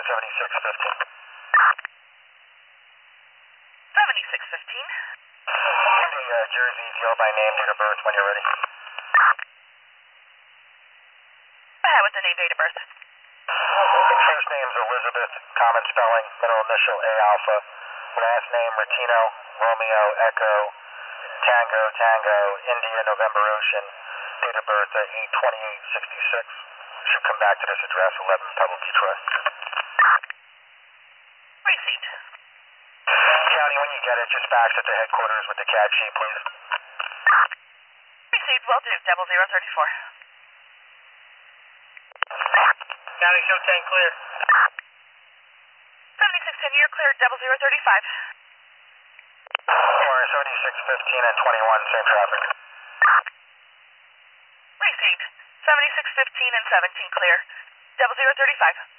7615. 7615. The Jersey deal by name, date of birth when you're ready. Go ahead with the name, date of birth. First name's Elizabeth, common spelling, middle initial A alpha. Last name Martino, Romeo, Echo, Tango, Tango, India, November Ocean. Date of birth 8/28/66. Should come back to this address, 11 Pebble, Detroit. Received. County, when you get it, just fax it to headquarters with the CAD sheet, please. Received, will do. 0034. County, show 10 clear. 7610, you're clear. 0035. 7615 and 21, same traffic. Received. 7615 and 17 clear. 0035.